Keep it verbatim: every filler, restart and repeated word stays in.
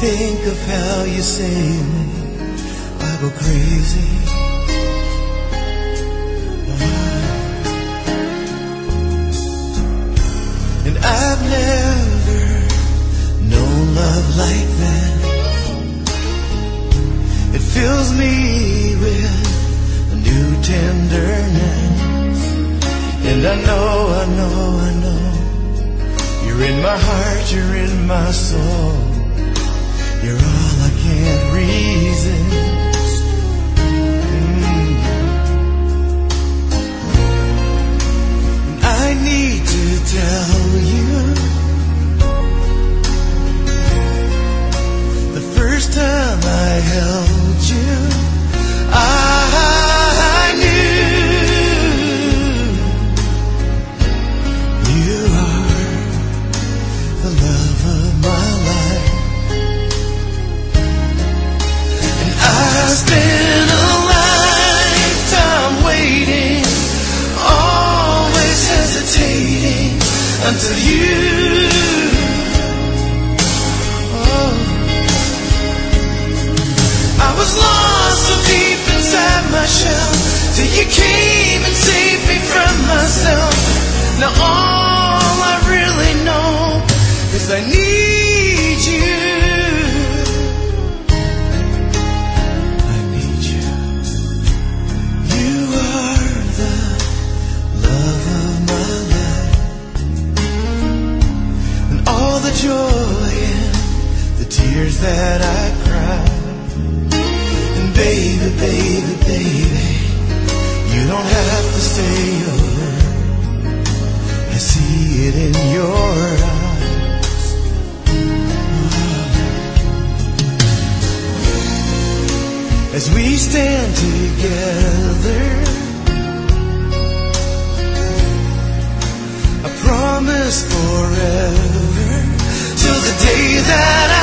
think of how you save me, I go crazy. And I've never known love like that. It fills me with a new tenderness. And I know, I know, I know, you're in my heart, you're in my soul. You're all I can't resist. Mm. And I need to tell you, the first time I held you, I knew you are the love of my life. I've spent a lifetime waiting, always hesitating until you. Oh. I was lost so deep inside my shell till you came and saved me from myself. Now all I really know is I need you. Joy and the tears that I cry. And baby, baby, baby, you don't have to say a word. I see it in your eyes. As we stand together, I promise forever, till the day that I